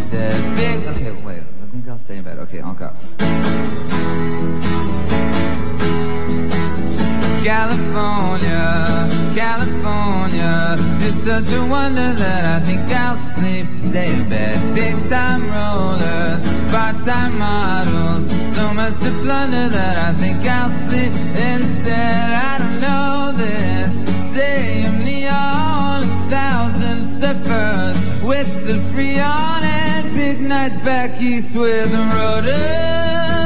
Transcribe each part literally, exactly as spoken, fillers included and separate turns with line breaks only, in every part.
instead. Big, okay, wait, I think I'll stay in bed. Okay, encore. California, California, it's such a wonder that I think I'll sleep, stay in bed. Big time rollers, part-time models, so much to plunder that I think I'll sleep instead. I don't know this, same neon, thousand surfers, whips of Freon, and big nights back east with a rotor.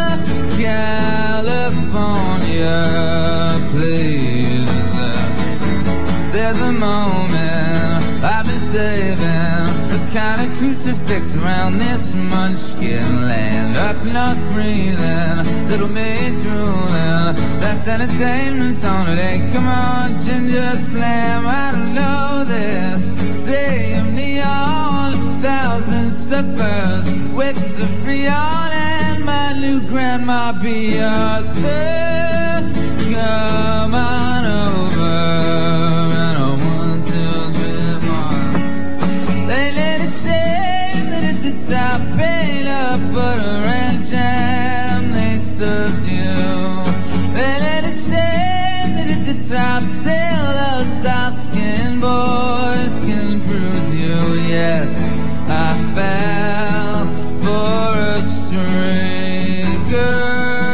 California, please. There's a moment I've been saving, the kind of crucifix around this munchkin land. Up north breathing, little maid drooling, that's entertainment on it. Hey, come on, ginger slam, I don't know this. Same neon, thousand surfers, whips of Freon, and my new grandma Bearthur. Come on over, and I want to drip on. They let it shame that at the top ain't up butter and jam they served you. They let it shame that at the top still those soft-skinned boys can bruise you. Yes, I fell for a string girl.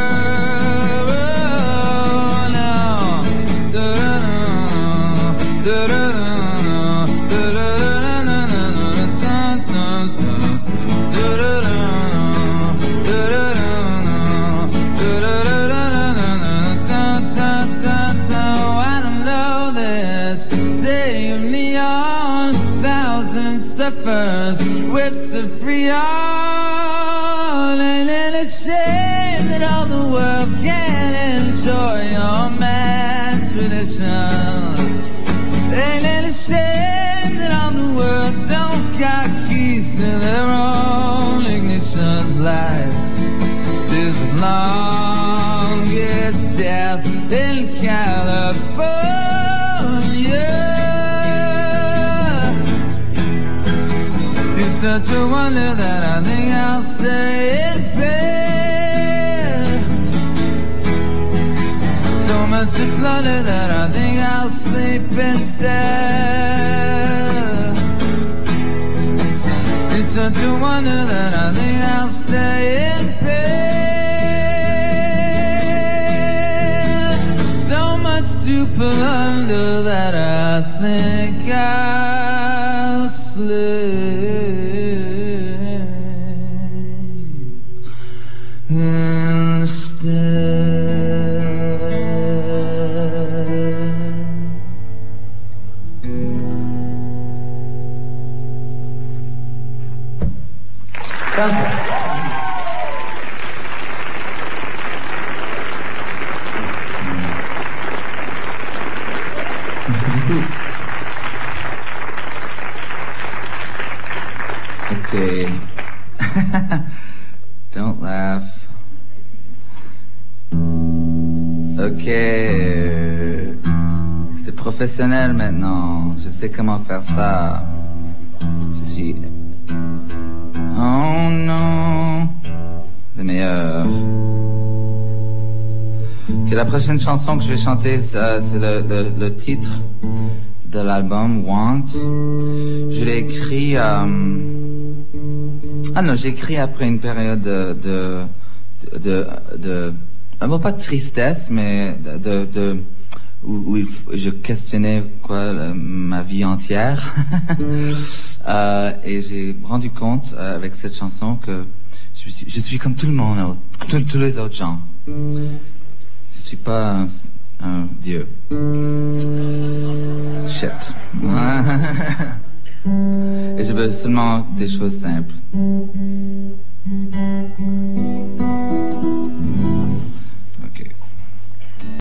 Surfers, whips of Freon, ain't it a shame that all the world can't enjoy your mad tradition? Ain't it a shame that all the world don't got keys to their own ignitions? Life is as long as death in California. Such a wonder that I think I'll stay in bed. So much to plunder that I think I'll sleep instead. It's such a wonder that I think I'll stay in bed. So much to plunder that I think I'll sleep. Okay. Don't laugh. Ok. C'est professionnel maintenant. Je sais comment faire ça. Je suis... Oh non. C'est meilleur. Ok, la prochaine chanson que je vais chanter, c'est le, le, le titre de l'album Want. Je l'ai écrit... Euh... Ah non, j'ai écrit après une période de... de, de, de, de bon, pas de tristesse, mais de... de où, où je questionnais quoi, le, ma vie entière. euh, et j'ai rendu compte euh, avec cette chanson que je suis, je suis comme tout le monde, comme tous les autres gens. Je suis pas un, un dieu. Shit. Et je veux seulement des choses simples.